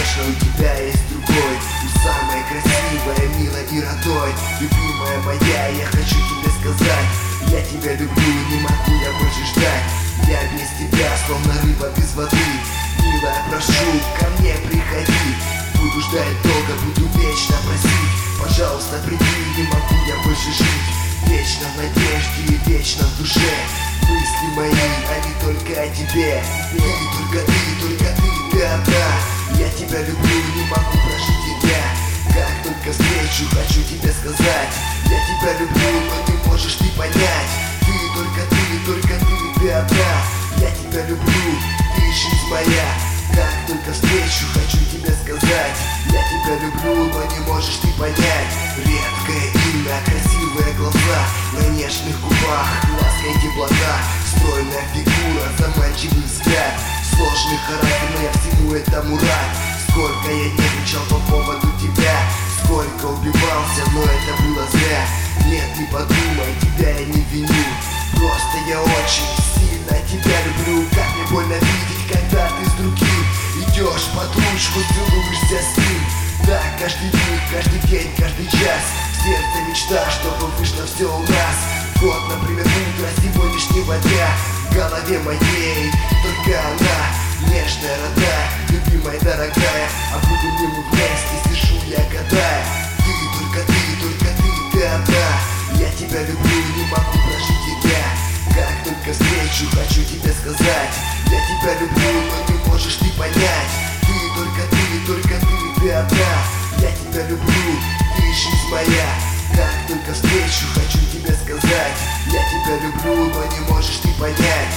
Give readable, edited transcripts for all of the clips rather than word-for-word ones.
Конечно, у тебя есть другой, ты самая красивая, милая и родной. Любимая моя, я хочу тебе сказать, я тебя люблю, не могу я больше ждать. Я без тебя, словно рыба без воды. Милая, прошу, ко мне приходи. Буду ждать долго, буду вечно просить. Пожалуйста, приди, не могу я больше жить. Вечно в надежде и вечно в душе. Мысли мои, они только о тебе. Только ты одна. Я тебя люблю, не могу прожить тебя. Как только встречу, хочу тебе сказать, я тебя люблю, но не можешь ты понять. Только ты одна. Я тебя люблю, ты жизнь моя. Как только встречу, хочу тебе сказать, я тебя люблю, но не можешь ты понять. Редкое имя, красивые глаза, на нежных губах ласка и теплота. Стройная фигура, заманчивый взгляд, сложный характер, но я всему этому рад. Сколько я нервничал по поводу тебя, сколько убивался, но это было зря. Нет, не подумай, тебя я не виню, просто я очень сильно тебя люблю. Как мне больно видеть, когда ты с другим идешь под ручку, целуешься с ним. Так каждый день, каждый день, каждый час. В сердце мечта, чтобы вышло все у нас. Вот, например, утро сегодняшнего дня. В голове моей только она, нежная, родная, любимая, дорогая. А будем ли мы вместе, сижу я гадая. Только ты одна. Я тебя люблю, не могу прожить тебя. Как только встречу, хочу тебе сказать, я тебя люблю, но не можешь ты понять. Только ты одна. Я тебя люблю, ты жизнь моя. Как только встречу, хочу тебе сказать, я тебя люблю, но не можешь ты понять.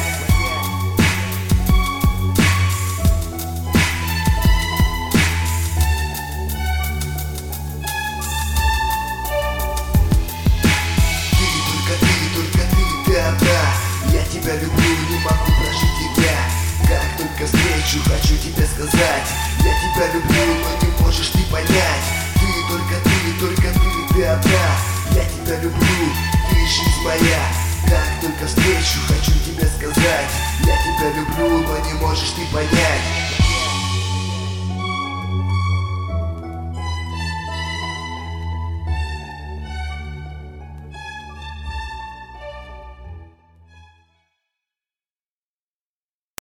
Я тебя люблю, не могу прожить тебя. Как только встречу, хочу тебе сказать, я тебя люблю, но не можешь ты понять. Только ты одна. Я тебя люблю, ты жизнь моя. Как только встречу, хочу тебе сказать, я тебя люблю, но не можешь ты понять.